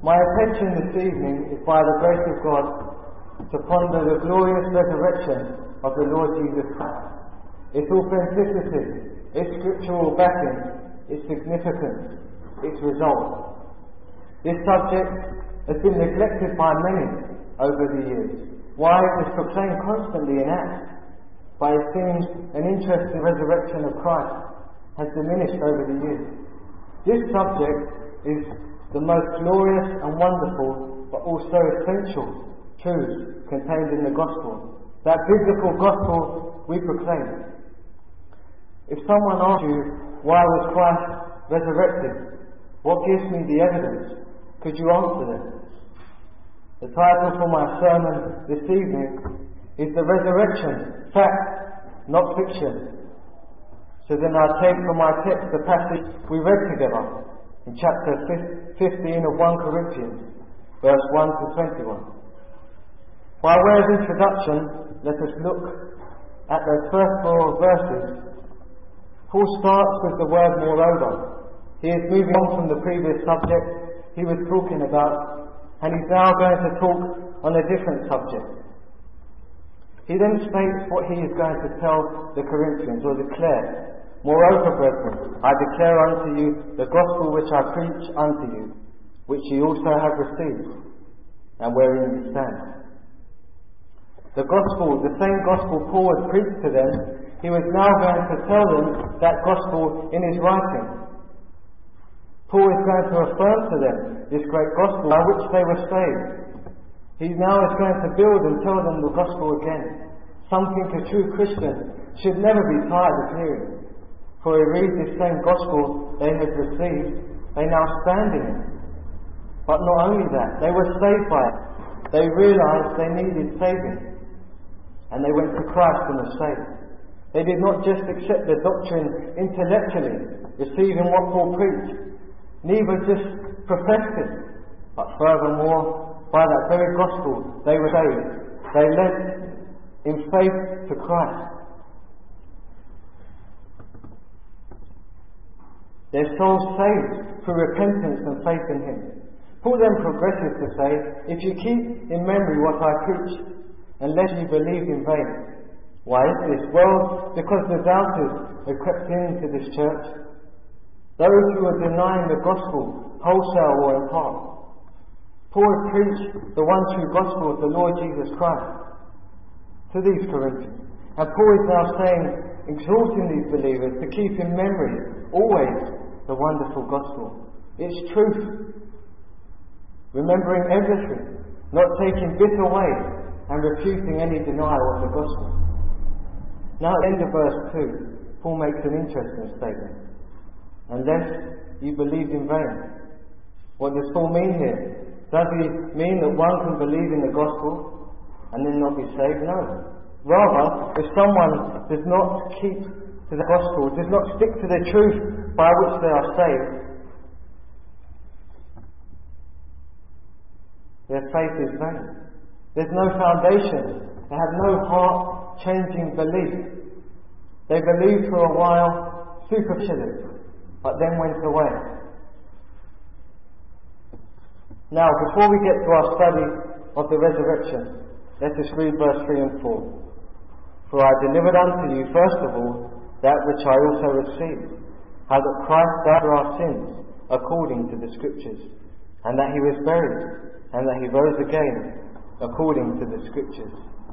My attention this evening is, by the grace of God, to ponder the glorious resurrection of the Lord Jesus Christ, its authenticity, its scriptural backing, its significance, its result. This subject has been neglected by many over the years. While it is proclaimed constantly in Acts, but it seems an interest in the resurrection of Christ has diminished over the years. This subject is the most glorious and wonderful, but also essential truths contained in the Gospel, that biblical Gospel we proclaim. If someone asks you, why was Christ resurrected? What gives me the evidence? Could you answer them? The title for my sermon this evening is The Resurrection, Fact, Not Fiction. So then I'll take from my text the passage we read together in chapter 15 of 1 Corinthians, verse 1 to 21. By way of introduction, let us look at those first 4 verses. Paul starts with the word moreover. He is moving on from the previous subject he was talking about, and he's now going to talk on a different subject. He then states what he is going to tell the Corinthians, or declare. Moreover, brethren, I declare unto you the gospel which I preach unto you, which ye also have received, and wherein ye stand. The gospel, the same gospel Paul had preached to them, he was now going to tell them that gospel in his writing. Paul is going to affirm to them this great gospel by which they were saved. He now is going to build and tell them the gospel again, something a true Christian should never be tired of hearing. For we read this same gospel they had received, they now stand in it. But not only that, they were saved by it. They realized they needed saving, and they went to Christ and were saved. They did not just accept the doctrine intellectually, receiving what Paul preached, neither just professed it, but furthermore, by that very gospel, they were saved. They led in faith to Christ. Their souls saved through repentance and faith in Him. Paul then progresses to say, if you keep in memory what I preach, unless you believe in vain. Why is this? Well, because the doubters have crept into this church. Those who are denying the gospel, wholesale or in part. Paul preached the one true gospel of the Lord Jesus Christ to these Corinthians. And Paul is now saying, exhorting these believers to keep in memory always the wonderful gospel. Its truth. Remembering everything. Not taking bit away and refuting any denial of the gospel. Now at the end of verse 2, Paul makes an interesting statement. Unless you believe in vain. What does Paul mean here? Does he mean that one can believe in the gospel and then not be saved? No. Rather, if someone does not keep to the gospel, does not stick to the truth by which they are saved, their faith is vain. There's no foundation. They have no heart-changing belief. They believed for a while superficially, but then went away. Now, before we get to our study of the resurrection, let us read verse 3 and 4. For I delivered unto you, first of all, that which I also received, how that Christ died for our sins, according to the Scriptures, and that He was buried, and that He rose again, according to the Scriptures.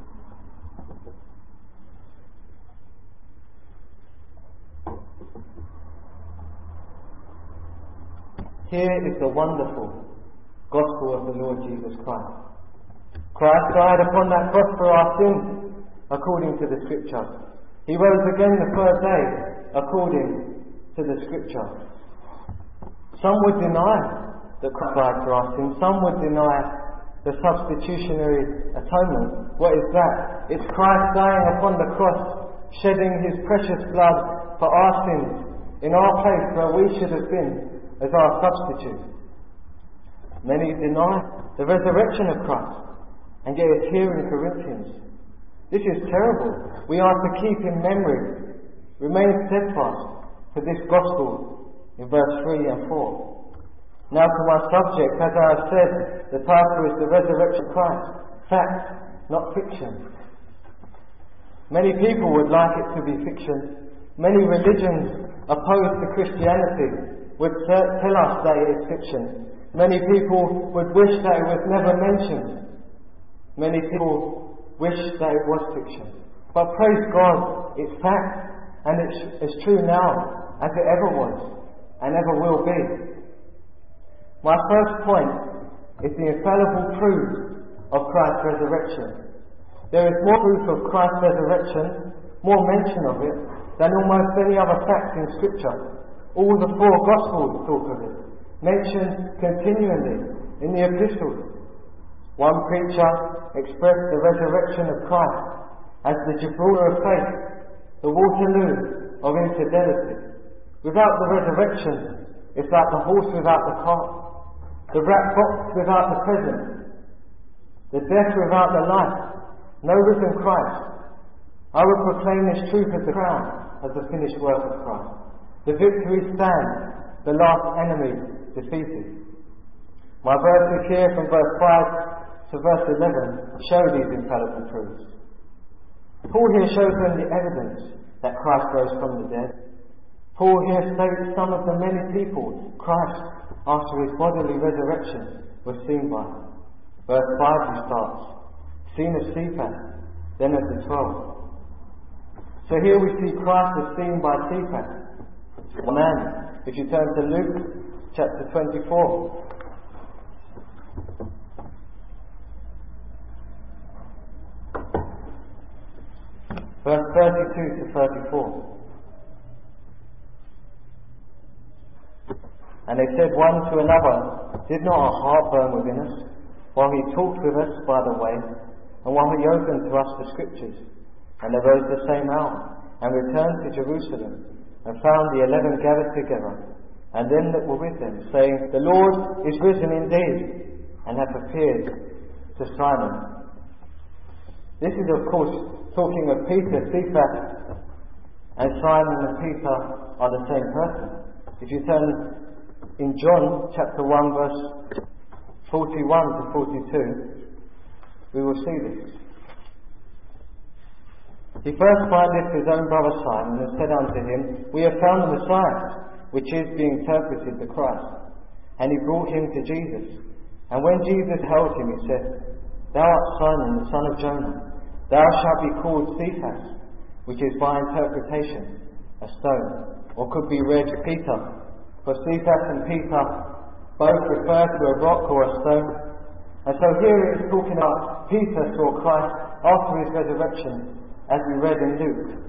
Here is the wonderful gospel of the Lord Jesus Christ. Christ died upon that cross for our sins, according to the Scripture. He rose again the third day, according to the Scripture. Some would deny that Christ died for our sins. Some would deny the substitutionary atonement. What is that? It's Christ dying upon the cross, shedding His precious blood for our sins, in our place where we should have been, as our substitute. Many deny the resurrection of Christ, and yet it's here in Corinthians. This is terrible. We are to keep in memory, remain steadfast to this gospel in verse 3 and 4. Now to my subject, as I have said, the title is The Resurrection of Christ. Fact, not fiction. Many people would like it to be fiction. Many religions opposed to Christianity would tell us that it is fiction. Many people would wish that it was never mentioned. Many people wish that it was fiction. But praise God, it's fact, and it's true now, as it ever was, and ever will be. My first point is the infallible proof of Christ's resurrection. There is more proof of Christ's resurrection, more mention of it, than almost any other fact in Scripture. All the four Gospels talk of it, mentioned continually in the epistles. One preacher expressed the resurrection of Christ as the Gibraltar of faith, the Waterloo of infidelity. Without the resurrection, it's like the horse without the cart, the rat box without the present, the death without the life, no risen Christ. I will proclaim this truth as the crown of the finished work of Christ. The victory stands, the last enemy defeated. My verses here from verse 5 to verse 11 show these infallible truths. Paul here shows them the evidence that Christ rose from the dead. Paul here states some of the many people Christ, after his bodily resurrection, was seen by. Verse 5 he starts, seen of Cephas, then of the 12. So here we see Christ is seen by Cephas, a man. If you turn to Luke chapter 24. Verse 32 to 34. And they said one to another, did not our heart burn within us, while he talked with us by the way, and while he opened to us the Scriptures? And they rose the same hour, and returned to Jerusalem, and found the 11 gathered together, and them that were with them, saying, the Lord is risen indeed, and hath appeared to Simon. This is, of course, talking of Peter. Cephas and Simon and Peter are the same person. If you turn in John chapter 1 verse 41 to 42, we will see this. He first findeth his own brother Simon, and said unto him, we have found the Messiah, which is being interpreted the Christ. And he brought him to Jesus. And when Jesus held him, he said, thou art Simon, the son of Jonah. Thou shalt be called Cephas, which is by interpretation a stone, or could be read Peter. For Cephas and Peter both refer to a rock or a stone. And so here it is talking about Peter saw Christ after his resurrection, as we read in Luke.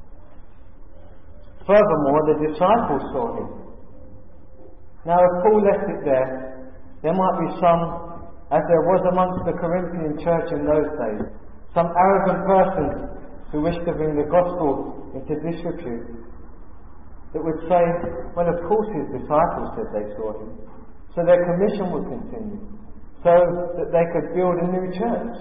Furthermore, the disciples saw him. Now, if Paul left it there might be some, as there was amongst the Corinthian church in those days, some arrogant persons who wished to bring the gospel into disrepute, that would say, well, of course his disciples said they saw him, so their commission would continue, so that they could build a new church.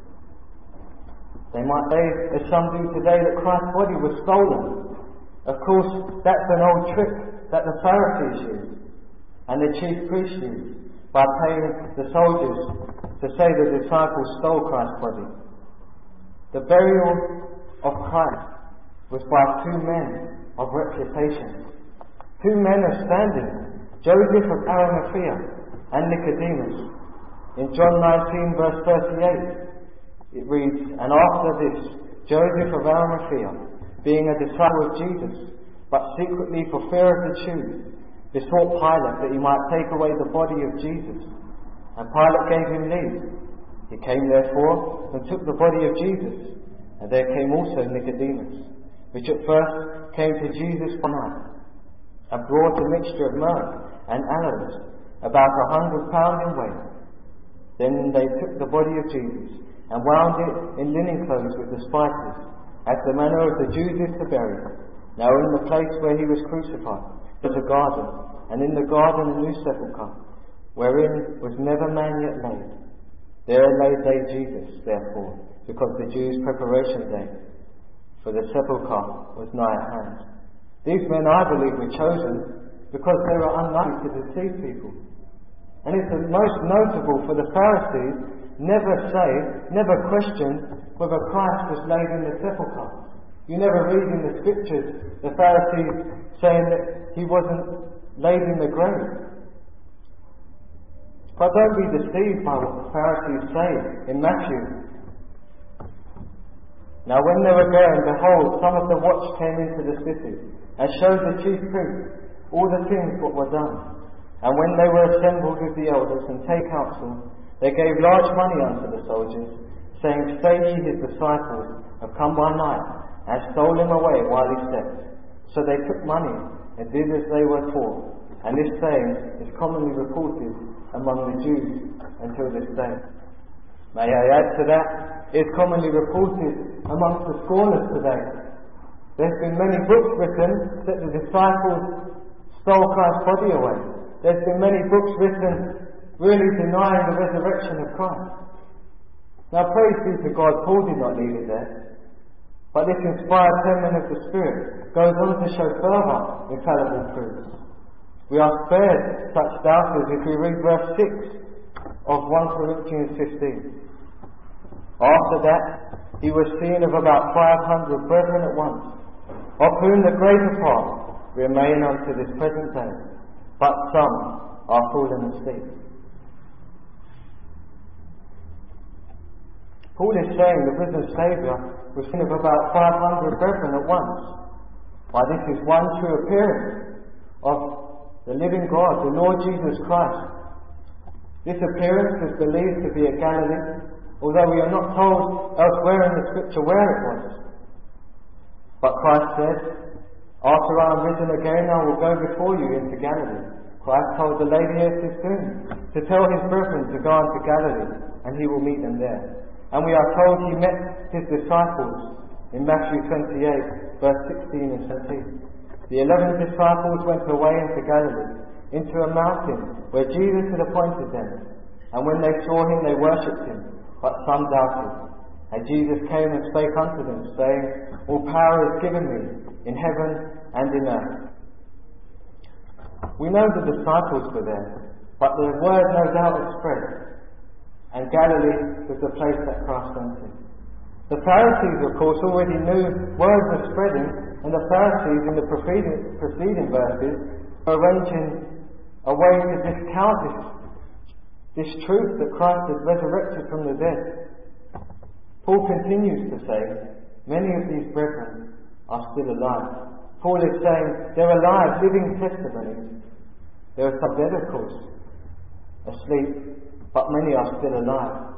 They might say, as some do today, that Christ's body was stolen. Of course, that's an old trick that the Pharisees used, and the chief priests used, by paying the soldiers to say the disciples stole Christ's body. The burial of Christ was by two men of reputation, two men of standing, Joseph of Arimathea and Nicodemus. In John 19 verse 38 it reads, and after this Joseph of Arimathea, being a disciple of Jesus, but secretly for fear of the Jews, besought Pilate that he might take away the body of Jesus. And Pilate gave him leave. He came therefore and took the body of Jesus. And there came also Nicodemus, which at first came to Jesus by night, and brought a mixture of myrrh and aloes, about 100 pounds in weight. Then they took the body of Jesus, and wound it in linen clothes with the spices, as the manner of the Jews is to bury him. Now in the place where he was crucified was a garden, and in the garden a new sepulchre, wherein was never man yet laid. There laid they Jesus, therefore, because the Jews' preparation day, for the sepulchre was nigh at hand. These men, I believe, were chosen because they were unlikely to deceive people. And it's the most notable for the Pharisees never questioned whether Christ was laid in the sepulchre. You never read in the scriptures the Pharisees saying that he wasn't laid in the grave. But don't be deceived by what the Pharisees say in Matthew. Now when they were going, behold, some of the watch came into the city, and showed the chief priests all the things what were done. And when they were assembled with the elders and take counsel, they gave large money unto the soldiers, saying, Say ye, his disciples have come by night, and stole him away while he slept. So they took money, and did as they were taught. And this saying is commonly reported among the Jews until this day. May I add to that, it's commonly reported amongst the scorners today. There's been many books written that the disciples stole Christ's body away. There's been many books written really denying the resurrection of Christ. Now praise be to God, Paul did not leave it there. But this inspired sermon of the Spirit goes on to show further infallible proofs. We are spared such doubters if we read verse 6 of 1 Corinthians 15. After that, he was seen of about 500 brethren at once, of whom the greater part remain unto this present day, but some are fallen asleep. Paul is saying the risen Saviour was seen of about 500 brethren at once. Why, this is one true appearance of the living God, the Lord Jesus Christ. This appearance is believed to be at Galilee, although we are not told elsewhere in the scripture where it was. But Christ said, After I am risen again, I will go before you into Galilee. Christ told the lady at his tomb to tell his brethren to go into Galilee, and he will meet them there. And we are told he met his disciples in Matthew 28, verse 16 and 17. The 11 disciples went away into Galilee, into a mountain where Jesus had appointed them. And when they saw him, they worshipped him, but some doubted. And Jesus came and spake unto them, saying, All power is given me in heaven and in earth. We know the disciples were there, but the word no doubt had spread, and Galilee was the place that Christ went to. The Pharisees, of course, already knew words were spreading, and the Pharisees in the preceding verses were arranging a way to discount this truth that Christ is resurrected from the dead. Paul continues to say, many of these brethren are still alive. Paul is saying they're alive, living testimonies. There are some dead, of course, asleep, but many are still alive.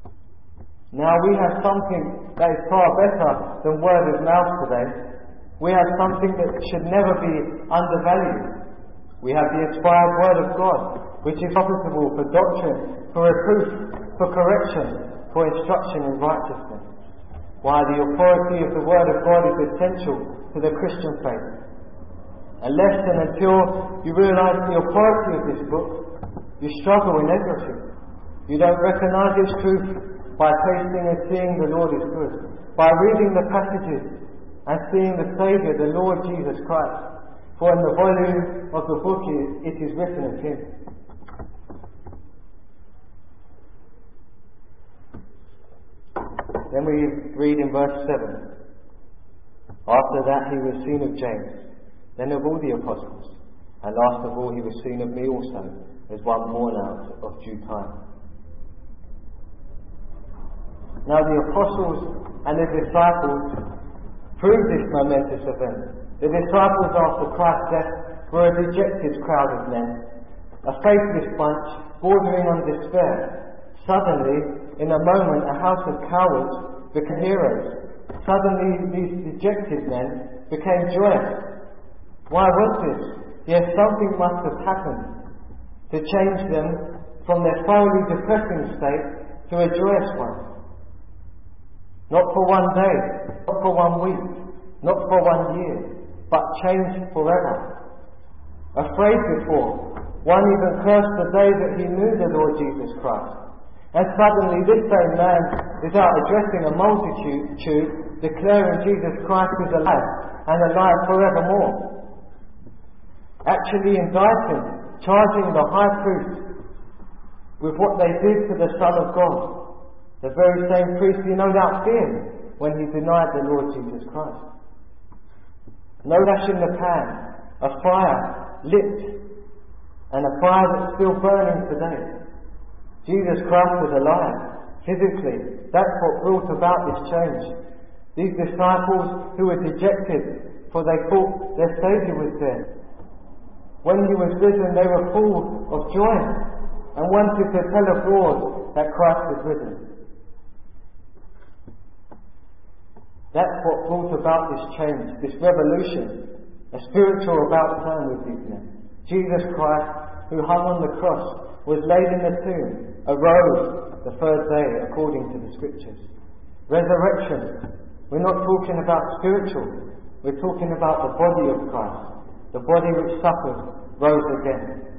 Now we have something that is far better than word of mouth today. We have something that should never be undervalued. We have the inspired word of God, which is profitable for doctrine, for reproof, for correction, for instruction in righteousness. Why, the authority of the word of God is essential to the Christian faith. Unless and until you realise the authority of this book, you struggle in everything. You don't recognise its truth by tasting and seeing the Lord is good, by reading the passages and seeing the Saviour, the Lord Jesus Christ. For in the volume of the book it is written of him. Then we read in verse 7. After that he was seen of James, then of all the apostles, and last of all he was seen of me also, as one born out of due time. Now the apostles and the disciples proved this momentous event. The disciples after Christ's death were a dejected crowd of men, a faithless bunch bordering on despair. Suddenly, in a moment, a house of cowards became heroes. Suddenly these dejected men became joyous. Why was this? Yes, something must have happened to change them from their thoroughly depressing state to a joyous one. Not for one day, not for 1 week, not for 1 year, but changed forever. Afraid before, one even cursed the day that he knew the Lord Jesus Christ. And suddenly this same man is out addressing a multitude, declaring Jesus Christ is alive and alive forevermore. Actually indicting, charging the high priest with what they did to the Son of God, the very same priest he no doubt feared when he denied the Lord Jesus Christ. No ash in the pan, a fire lit, and a fire that's still burning today. Jesus Christ was alive, physically. That's what brought about this change. These disciples who were dejected, for they thought their Saviour was dead. When he was risen, they were full of joy and wanted to tell abroad that Christ was risen. That's what brought about this change, this revolution, a spiritual about turn with these men. Jesus Christ, who hung on the cross, was laid in the tomb, arose the third day according to the Scriptures. Resurrection. We're not talking about spiritual, we're talking about the body of Christ, the body which suffered, rose again.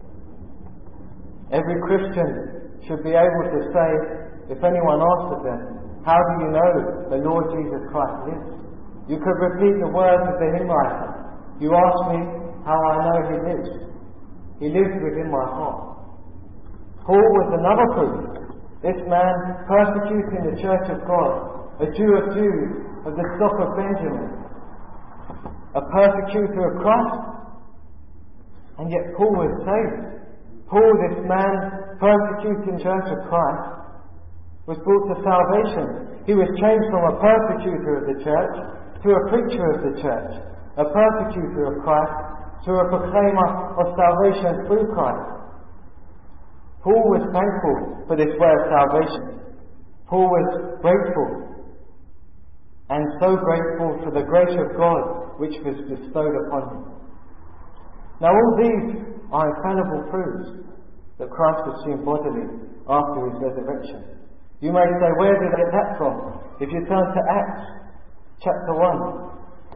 Every Christian should be able to say, if anyone asks of them, how do you know the Lord Jesus Christ lives? You could repeat the words of the hymn writer. You ask me how I know he lives. He lives within my heart. Paul was another proof. This man persecuting the church of God, a Jew of Jews, of the stock of Benjamin, a persecutor of Christ, and yet Paul was saved. Paul, this man persecuting the church of Christ, was brought to salvation. He was changed from a persecutor of the church to a preacher of the church, a persecutor of Christ to a proclaimer of salvation through Christ. Paul was thankful for this way of salvation. Paul was grateful, and so grateful for the grace of God which was bestowed upon him. Now all these are infallible proofs that Christ was seen bodily after his resurrection. You may say, where did I get that from? If you turn to Acts chapter 1.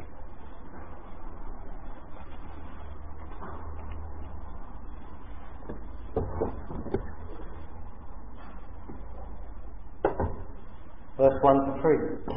Verse 1 to 3.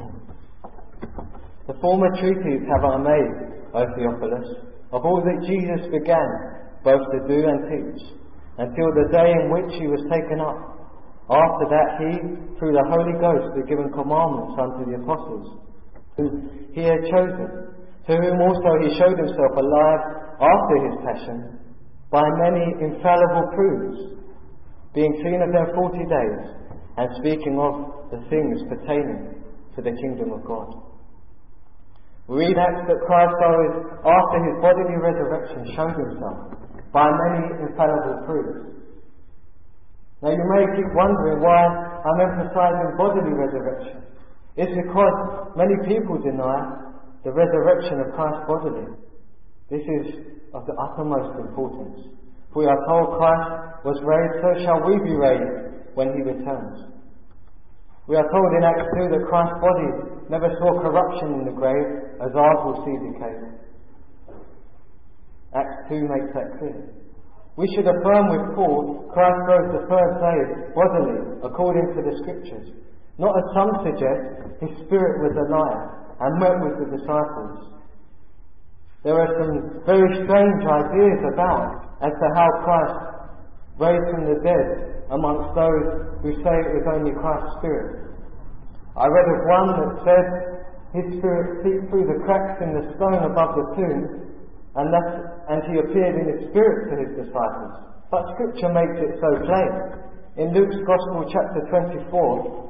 The former treatise have I made, O Theophilus, of all that Jesus began both to do and teach, until the day in which he was taken up. After that he, through the Holy Ghost, had given commandments unto the apostles, whom he had chosen, to whom also he showed himself alive after his passion, by many infallible proofs, being seen of them 40 days, and speaking of the things pertaining to the kingdom of God. We read Acts that Christ, after his bodily resurrection, showed himself by many infallible proofs. Now you may keep wondering why I'm emphasizing bodily resurrection. It's because many people deny the resurrection of Christ bodily. This is of the uttermost importance. For we are told Christ was raised, so shall we be raised when he returns. We are told in Acts 2 that Christ's body never saw corruption in the grave, as ours will see decay. Acts 2 makes that clear. We should affirm with Paul, Christ rose the third day bodily, according to the Scriptures. Not as some suggest, his spirit was alive and met with the disciples. There are some very strange ideas about as to how Christ raised from the dead amongst those who say it was only Christ's spirit. I read of one that said his spirit peeped through the cracks in the stone above the tomb, and he appeared in his spirit to his disciples. But Scripture makes it so plain. In Luke's Gospel chapter 24,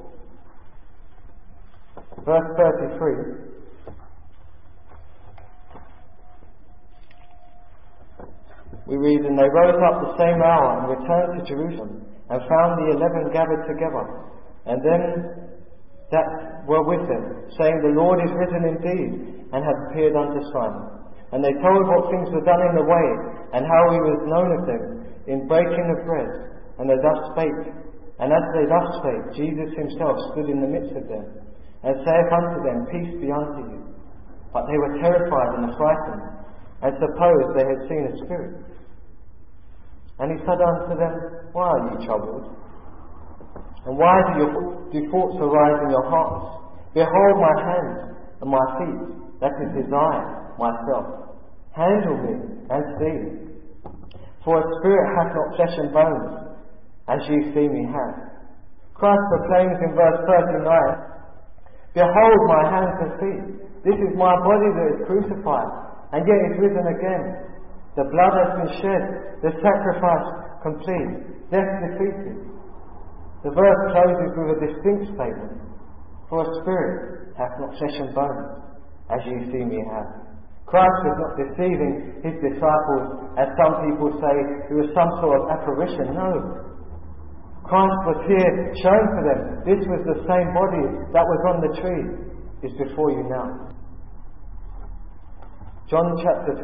verse 33, we read, "And they rose up the same hour and returned to Jerusalem, and found the 11 gathered together, and them that were with them, saying, The Lord is risen indeed, and hath appeared unto Simon. And they told what things were done in the way, and how he was known of them in breaking of bread. And they thus spake. And as they thus spake, Jesus himself stood in the midst of them, and saith unto them, Peace be unto you. But they were terrified and affrighted, and supposed they had seen a spirit. And he said unto them, Why are ye troubled? And why do thoughts arise in your hearts? Behold my hands and my feet, that is his eye, myself. Handle me and see. For a spirit hath not flesh and bones, as ye see me have. Christ proclaims in verse 39, behold my hands and feet, this is my body that is crucified, and yet is risen again. The blood has been shed, the sacrifice complete, death defeated. The verse closes with a distinct statement, for a spirit hath not flesh and bones, as ye see me have. Christ was not deceiving his disciples, as some people say it was some sort of apparition. No. Christ was here showing for them this was the same body that was on the tree, is before you now. John chapter 20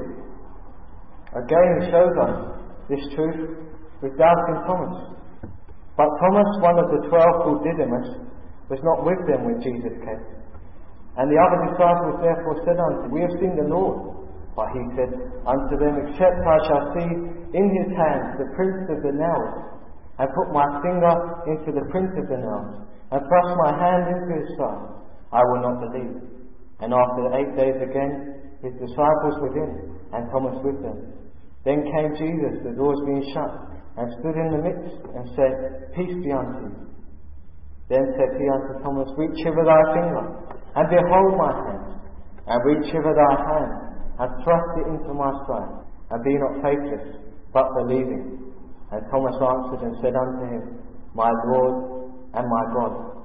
again shows us this truth with doubting Thomas. But Thomas, one of the 12 called Didymus, was not with them when Jesus came. And the other disciples therefore said unto him, we have seen the Lord. But he said unto them, except I shall see in his hands the prints of the nails, and put my finger into the print of the nails, and thrust my hand into his side, I will not believe. And after 8 days again, his disciples within, and Thomas with them. Then came Jesus, the doors being shut, and stood in the midst, and said, peace be unto you. Then said he unto Thomas, reach hither thy finger, and behold my hands, and reach hither thy hand, and thrust it into my side, and be not faithless, but believing. And Thomas answered and said unto him, my Lord and my God.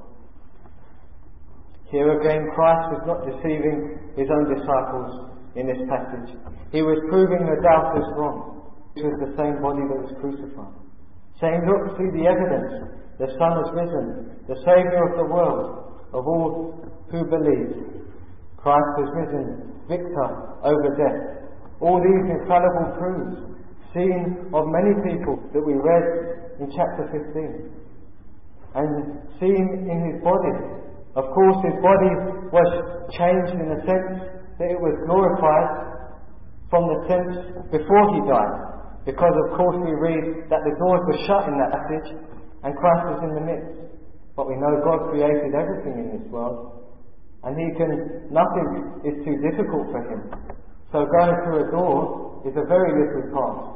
Here again Christ was not deceiving his own disciples in this passage. He was proving the doubters wrong. It was the same body that was crucified. Saying, look, see the evidence. The Son has risen, the Saviour of the world, of all who believe. Christ has risen, victor over death. All these infallible proofs, seen of many people that we read in chapter 15, and seen in his body. Of course, his body was changed in the sense that it was glorified from the sense before he died, because of course we read that the doors were shut in that passage and Christ was in the midst. But we know God created everything in this world, and nothing is too difficult for him. So going through a door is a very little task.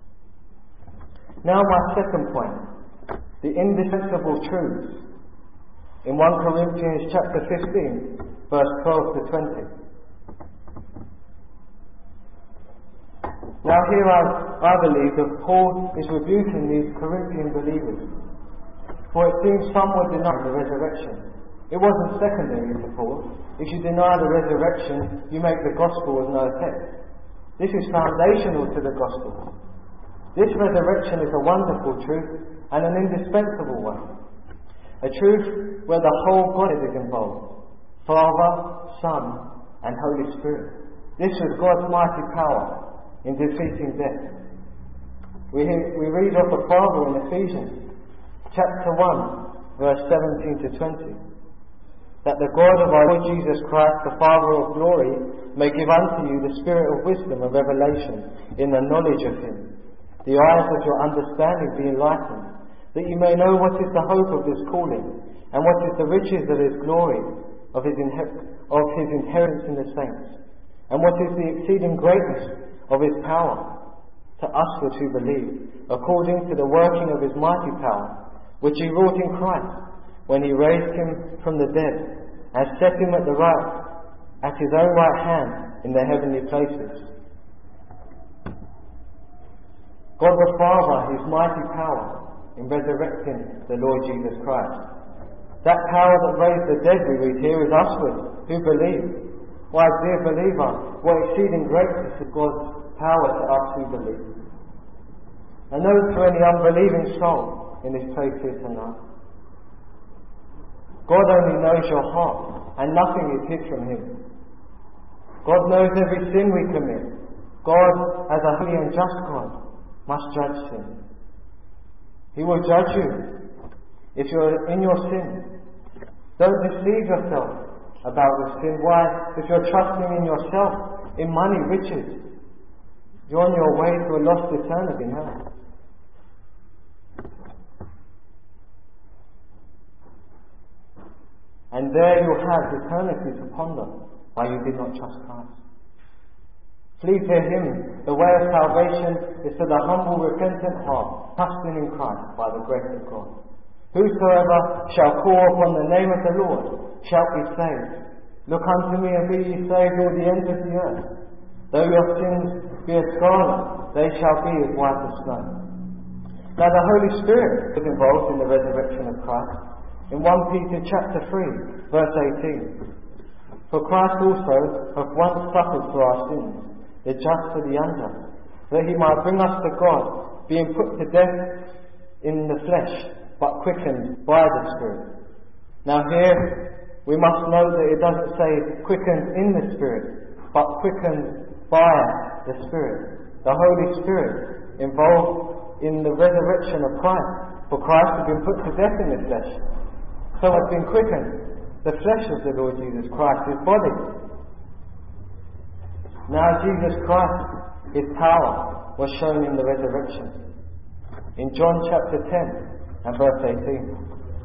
Now my second point, the indispensable truths in 1 Corinthians chapter 15, verse 12 to 20. Now here I believe that Paul is rebuking these Corinthian believers, for it seems some would deny the resurrection. It wasn't secondary to Paul. If you deny the resurrection, you make the gospel of no effect. This is foundational to the gospel. This resurrection is a wonderful truth and an indispensable one. A truth where the whole Godhead is involved. Father, Son, and Holy Spirit. This was God's mighty power in defeating death. We read of the Father in Ephesians chapter 1, verse 17 to 20. That the God of our Lord Jesus Christ, the Father of glory, may give unto you the spirit of wisdom and revelation in the knowledge of him, the eyes of your understanding be enlightened, that you may know what is the hope of his calling, and what is the riches of his glory, of his inheritance in the saints, and what is the exceeding greatness of his power to us who believe, according to the working of his mighty power, which he wrought in Christ, when he raised him from the dead, and set him at his own right hand in the heavenly places. God the Father, his mighty power in resurrecting the Lord Jesus Christ. That power that raised the dead, we read here, is usward, who believe. Why, dear believer, what exceeding greatness is God's power to us who believe. And note to any unbelieving soul in this place here tonight, God only knows your heart, and nothing is hid from him. God knows every sin we commit. God, as a holy and just God, must judge sin. He will judge you if you're in your sin. Don't deceive yourself about your sin. Why? If you're trusting in yourself, in money, riches, you're on your way to a lost eternity now. And there you'll have eternity to ponder why you did not trust Christ. Flee to Him. The way of salvation is to the humble, repentant heart, trusting in Christ by the grace of God. Whosoever shall call upon the name of the Lord shall be saved. Look unto me and be ye saved, all the ends of the earth. Though your sins be as scarlet, they shall be as white as snow. Now the Holy Spirit was involved in the resurrection of Christ. In 1 Peter chapter 3, verse 18. For Christ also hath once suffered for our sins, the just for the unjust, that He might bring us to God, being put to death in the flesh, but quickened by the Spirit. Now here, we must note that it doesn't say quickened in the Spirit, but quickened by the Spirit. The Holy Spirit involved in the resurrection of Christ. For Christ had been put to death in the flesh, so has been quickened the flesh of the Lord Jesus Christ, His body. Now Jesus Christ, His power, was shown in the resurrection. In John chapter 10 and verse 18.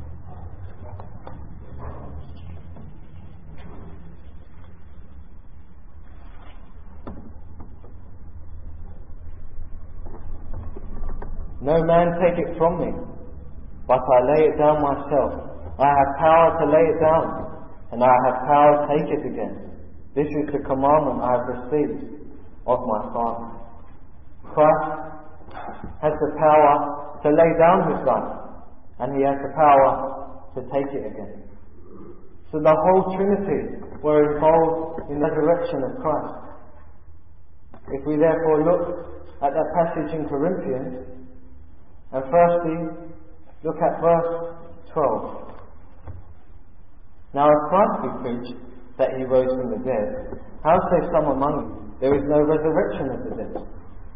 No man take it from me, but I lay it down myself. I have power to lay it down, and I have power to take it again. This is the commandment I have received of my Father. Christ has the power to lay down His life, and He has the power to take it again. So the whole Trinity were involved in the resurrection of Christ. If we therefore look at that passage in Corinthians, and firstly, look at verse 12. Now if Christ be preached that He rose from the dead, how say some among you, there is no resurrection of the dead?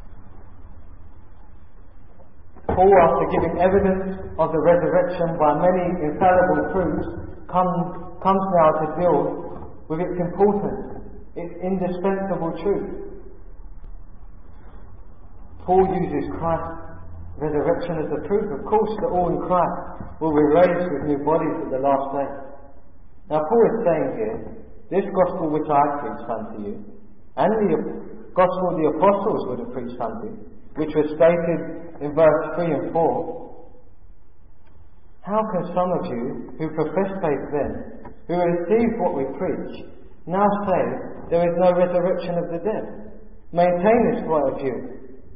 Paul, after giving evidence of the resurrection by many infallible proofs, comes now to deal with its importance, its indispensable truth. Paul uses Christ's resurrection as a proof, of course, that all in Christ will be raised with new bodies at the last day. Now Paul is saying here, this gospel which I preached unto you, and the gospel the apostles would have preached unto you, which was stated in verse 3 and 4, how can some of you who profess faith then, who received what we preach, now say there is no resurrection of the dead? Maintain this point of view.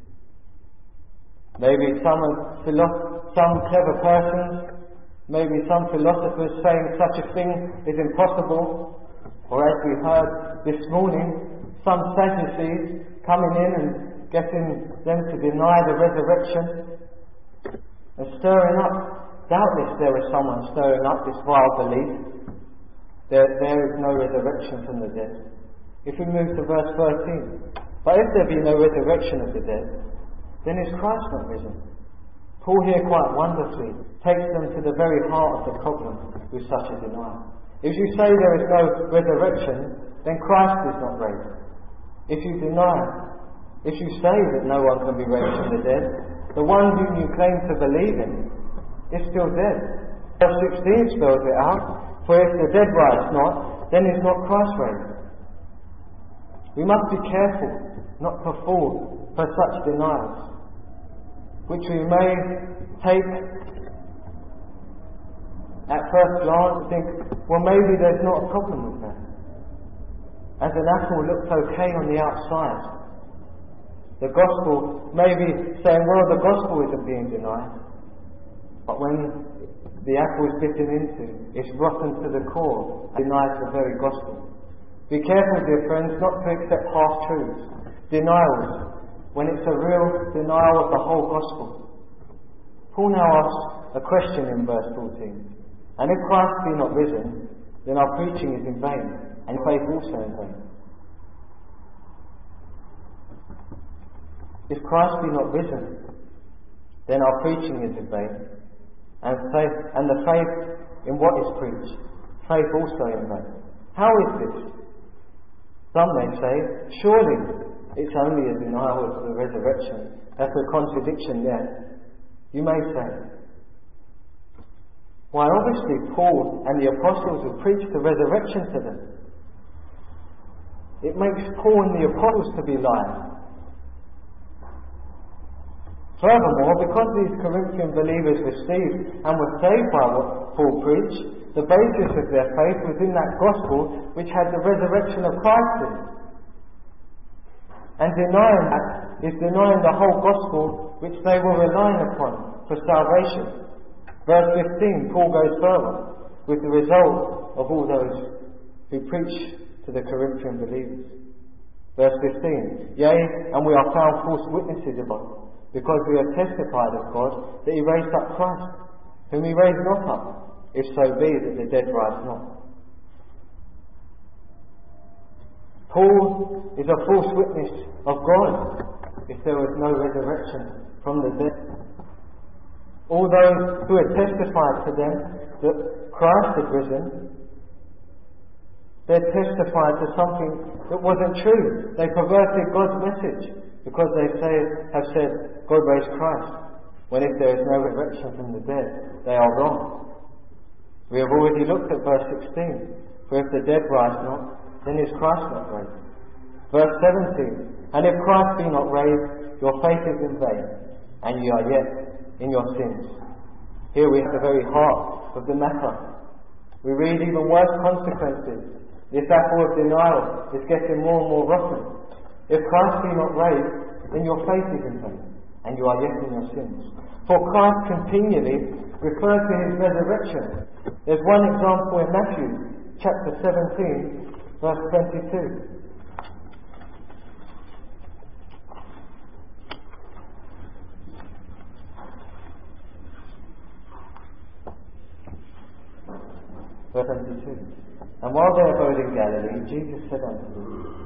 Maybe some clever persons, maybe some philosophers saying such a thing is impossible, or as we heard this morning, some Sadducees coming in and getting them to deny the resurrection and stirring up. Doubtless there was someone stirring up this vile belief that there is no resurrection from the dead. If we move to verse 13, but if there be no resurrection of the dead, then is Christ not risen? Paul here quite wonderfully takes them to the very heart of the problem with such a denial. If you say there is no resurrection, then Christ is not raised. If you say that no one can be raised from the dead, the one whom you claim to believe in is still dead. Verse 16 spells it out, for if the dead rise not, then is not Christ raised. We must be careful not to fall for such denials, which we may take at first glance and think, well, maybe there's not a problem with that. As an apple looks okay on the outside, the gospel may be saying, well, the gospel isn't being denied, but when the apple is bitten into, it's rotten to the core and denies the very gospel. Be careful, dear friends, not to accept half-truths, denials, when it's a real denial of the whole gospel. Paul now asks a question in verse 14. And if Christ be not risen, then our preaching is in vain, and faith also in vain. If Christ be not risen, then our preaching is in vain, and the faith in what is preached, faith also in vain. How is this? Some may say, surely it's only a denial of the resurrection. That's a contradiction there. You may say, why, obviously Paul and the apostles have preached the resurrection to them. It makes Paul and the apostles to be liars. Furthermore, because these Corinthian believers received and were saved by what Paul preached, the basis of their faith was in that gospel which had the resurrection of Christ in it. And denying that is denying the whole gospel which they were relying upon for salvation. Verse 15, Paul goes further with the result of all those who preach to the Corinthian believers. Verse 15, yea, and we are found false witnesses of God, because we have testified of God that he raised up Christ, whom he raised not up, if so be that the dead rise not. Paul is a false witness of God if there was no resurrection from the dead. All those who had testified to them that Christ had risen, they testified to something that wasn't true. They perverted God's message because they have said God raised Christ, when if there is no resurrection from the dead, they are wrong. We have already looked at verse 16. For if the dead rise not, then is Christ not raised. Verse 17. And if Christ be not raised, your faith is in vain, and ye are yet in your sins. Here we have the very heart of the matter. We read even worse consequences. This apple of denial is getting more and more rotten. If Christ be not raised, then your faith is in vain, and you are yet in your sins. For Christ continually refers to his resurrection. There's one example in Matthew chapter 17, verse 22. Verse 22. And while they abode in Galilee, Jesus said unto them,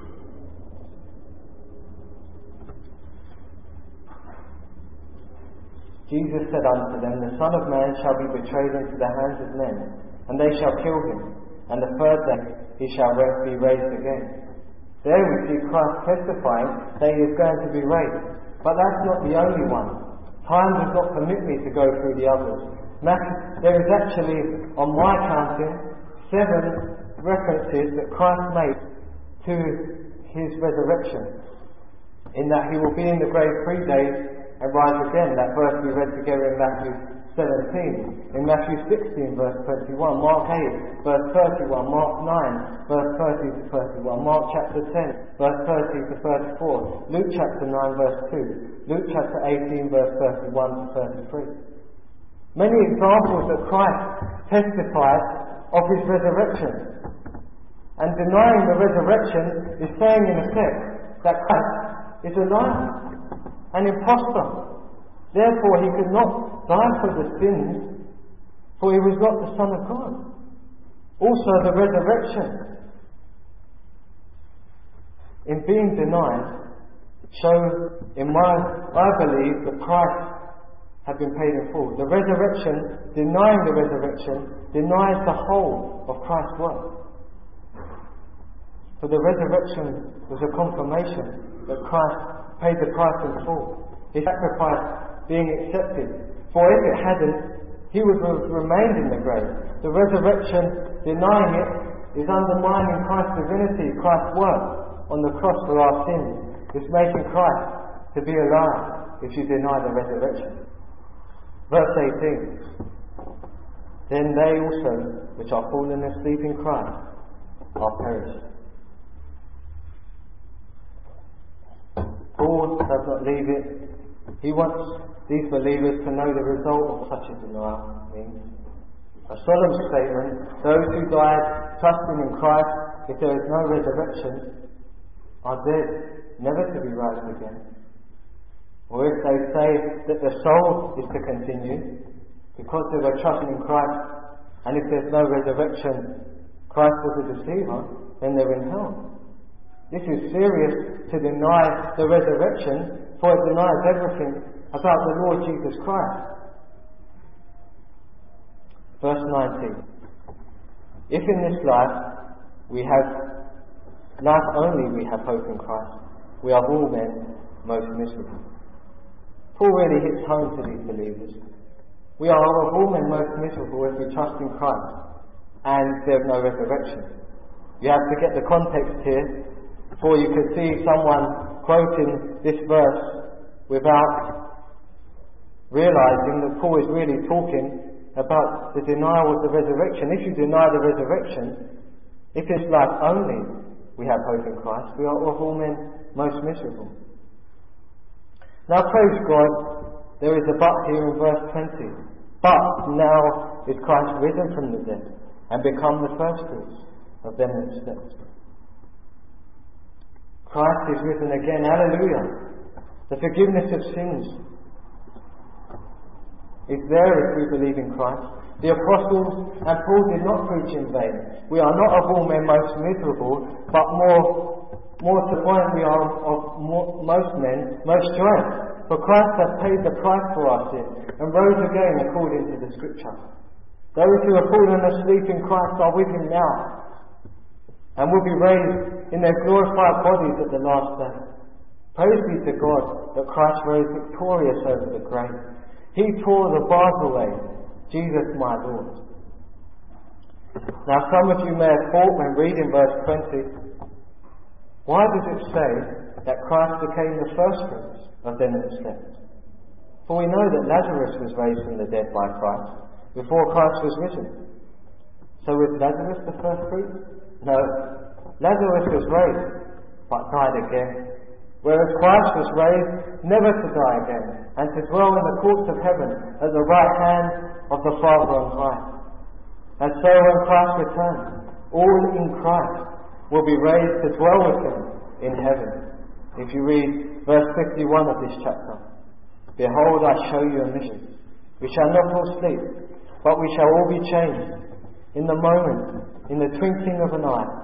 the Son of Man shall be betrayed into the hands of men, and they shall kill him, and the third day he shall be raised again. There we see Christ testifying that he is going to be raised. But that's not the only one. Time does not permit me to go through the others. There is actually, on my counting, 7 references that Christ made to his resurrection, in that he will be in the grave 3 days and rise again. That verse we read together in Matthew 17, in Matthew 16 verse 21, Mark 8 verse 31, Mark 9 verse 30 to 31, Mark chapter 10 verse 30 to 34, Luke chapter 9 verse 2, Luke chapter 18 verse 31 to 33. Many examples that Christ testified of his resurrection. And denying the resurrection is saying in effect that Christ is a liar, an impostor. Therefore he could not die for the sins, for he was not the Son of God. Also the resurrection, in being denied, shows I believe that Christ had been paid in full. The resurrection, denying the resurrection, denies the whole of Christ's work. For the resurrection was a confirmation that Christ paid the price in full, his sacrifice being accepted. For if it hadn't, he would have remained in the grave. The resurrection, denying it, is undermining Christ's divinity, Christ's work on the cross for our sins. It's making Christ to be a liar if you deny the resurrection. Verse 18. Then they also, which are fallen asleep in Christ, are perished. Paul does not leave it. He wants these believers to know the result of such a denial means. A solemn statement: those who died trusting in Christ, if there is no resurrection, are dead, never to be raised again. Or if they say that the soul is to continue, because they were trusting in Christ, and if there's no resurrection, Christ was a deceiver, then they're in hell. This is serious to deny the resurrection, for it denies everything about the Lord Jesus Christ. Verse 19. If in this life only we have hope in Christ, we are all men most miserable. Paul really hits home to these believers. We are of all men most miserable if we trust in Christ and there's no resurrection. You have to get the context here For you could see someone quoting this verse without realizing that Paul is really talking about the denial of the resurrection. If you deny the resurrection, if it's life only we have hope in Christ, we are of all men most miserable. Now praise God, there is a but here in verse 20. But now is Christ risen from the dead and become the firstfruits of them that slept. Christ is risen again, hallelujah. The forgiveness of sins is there if we believe in Christ. The apostles and Paul did not preach in vain. We are not of all men most miserable, but more to the point we are of most men most joyous. For Christ hath paid the price for our sin and rose again according to the Scripture. Those who have fallen asleep in Christ are with him now and will be raised in their glorified bodies at the last day. Praise be to God that Christ rose victorious over the grave. He tore the bars away, Jesus my Lord. Now some of you may have thought when reading verse 20, why does it say that Christ became the firstfruits of them that slept? For we know that Lazarus was raised from the dead by Christ before Christ was risen. So was Lazarus the firstfruit? No. Lazarus was raised, but died again. Whereas Christ was raised never to die again, and to dwell in the courts of heaven at the right hand of the Father on high. And so when Christ returns, all in Christ will be raised to dwell with him in heaven. If you read verse 51 of this chapter, behold, I show you a mystery. We shall not all sleep, but we shall all be changed. In the moment, in the twinkling of an eye,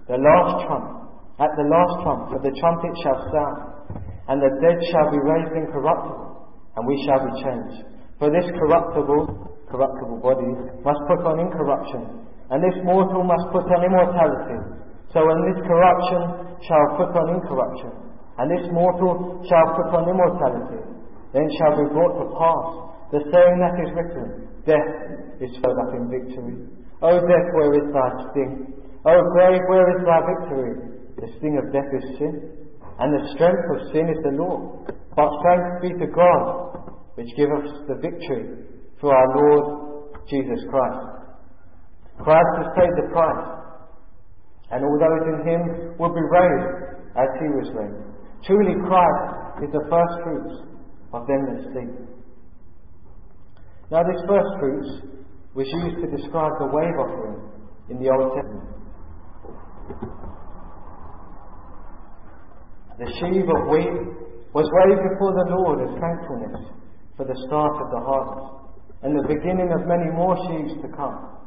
at the last trump, for the trumpet shall sound, and the dead shall be raised incorruptible, and we shall be changed. For this corruptible body must put on incorruption, and this mortal must put on immortality. So when this corruption shall put on incorruption, and this mortal shall put on immortality, then shall be brought to pass the saying that is written, death is swallowed up in victory. O death, where is thy sting? O grave, where is thy victory? The sting of death is sin, and the strength of sin is the law. But thanks be to God, which giveth us the victory through our Lord Jesus Christ. Christ has paid the price, and all those in him will be raised as he was raised. Truly Christ is the first fruits of them that sleep. Now this first fruits was used to describe the wave offering in the Old Testament. The sheaf of wheat was waved before the Lord as thankfulness for the start of the harvest and the beginning of many more sheaves to come.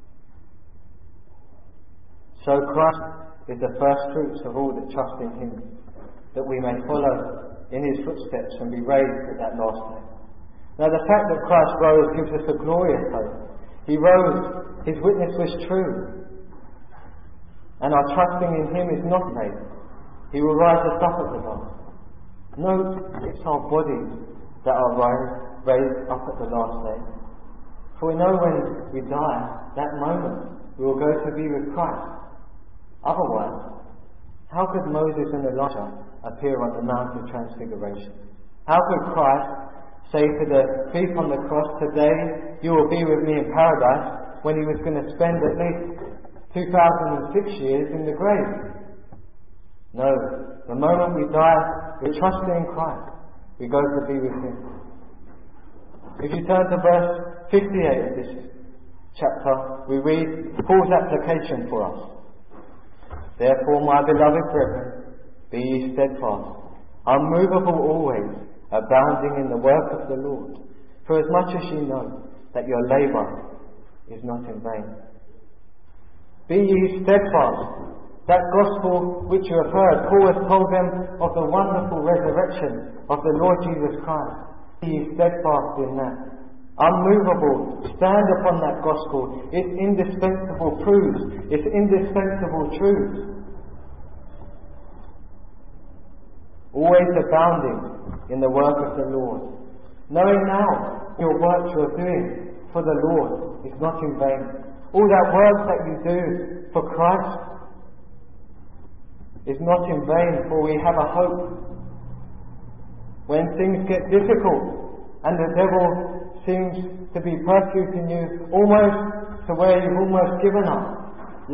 So Christ is the first fruits of all that trust in him, that we may follow in his footsteps and be raised at that last day. Now the fact that Christ rose gives us a glorious hope. He rose, his witness was true, and our trusting in him is not made. He will rise us up at the last. Note, it's our bodies that are raised up at the last day. For we know when we die, that moment we will go to be with Christ. Otherwise, how could Moses and Elijah appear on the Mount of Transfiguration? How could Christ say to the thief on the cross, today you will be with me in paradise, when he was going to spend at least 2006 years in the grave? No, the moment we die, we're trusting in Christ. We go to be with him. If you turn to verse 58 of this chapter, we read Paul's application for us. Therefore, my beloved brethren, be ye steadfast, unmovable always, abounding in the work of the Lord. For as much as ye know that your labour is not in vain. Be ye steadfast. That gospel which you have heard, Paul has told them of the wonderful resurrection of the Lord Jesus Christ. Be ye steadfast in that. Unmovable. Stand upon that gospel. Its indispensable truths. Its indispensable truths. Always abounding in the work of the Lord. Knowing now your work you are doing for the Lord is not in vain. All that work that you do for Christ is not in vain, for we have a hope. When things get difficult and the devil seems to be persecuting you almost to where you've almost given up,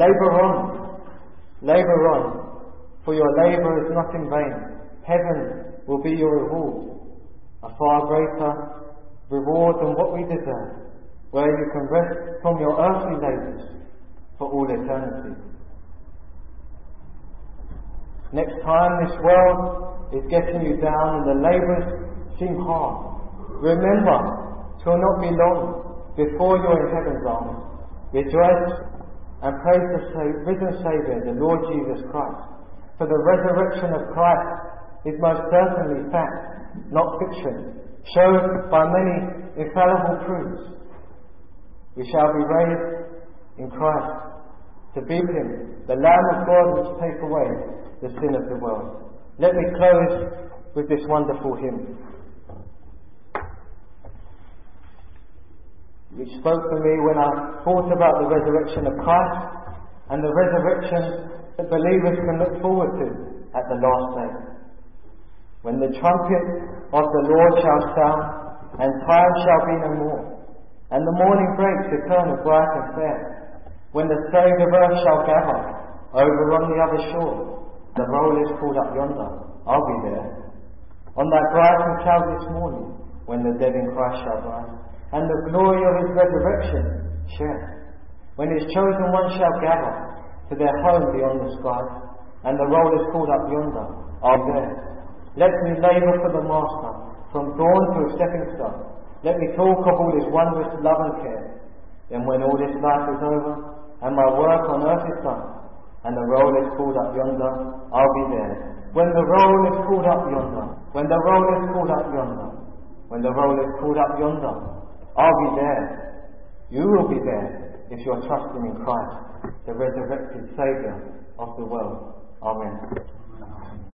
labour on, for your labour is not in vain. Heaven will be your reward, a far greater reward than what we deserve, where you can rest from your earthly labours for all eternity. Next time this world is getting you down and the labours seem hard, remember, 'twill not be long before you're in heaven's arms. Rejoice and praise the risen Saviour, the Lord Jesus Christ. For the resurrection of Christ is most certainly fact, not fiction, shown by many infallible proofs. We shall be raised in Christ to be with Him, the Lamb of God which takes away the sin of the world. Let me close with this wonderful hymn, which spoke to me when I thought about the resurrection of Christ and the resurrection that believers can look forward to at the last day. When the trumpet of the Lord shall sound, and time shall be no more, and the morning breaks eternal, bright and fair, when the saved of earth shall gather over on the other shore, the roll is called up yonder, I'll be there. On that bright and cloudless morning, when the dead in Christ shall rise, and the glory of His resurrection share, when His chosen ones shall gather to their home beyond the skies, and the roll is called up yonder, I'll be there. Let me labour for the Master, from dawn to a stepping stone. Let me talk of all His wondrous love and care. Then when all this life is over, and my work on earth is done, and the roll is called up yonder, I'll be there. When the roll is called up yonder, when the roll is called up yonder, when the roll is called up yonder, I'll be there. You will be there if you're trusting in Christ, the resurrected Saviour of the world. Amen.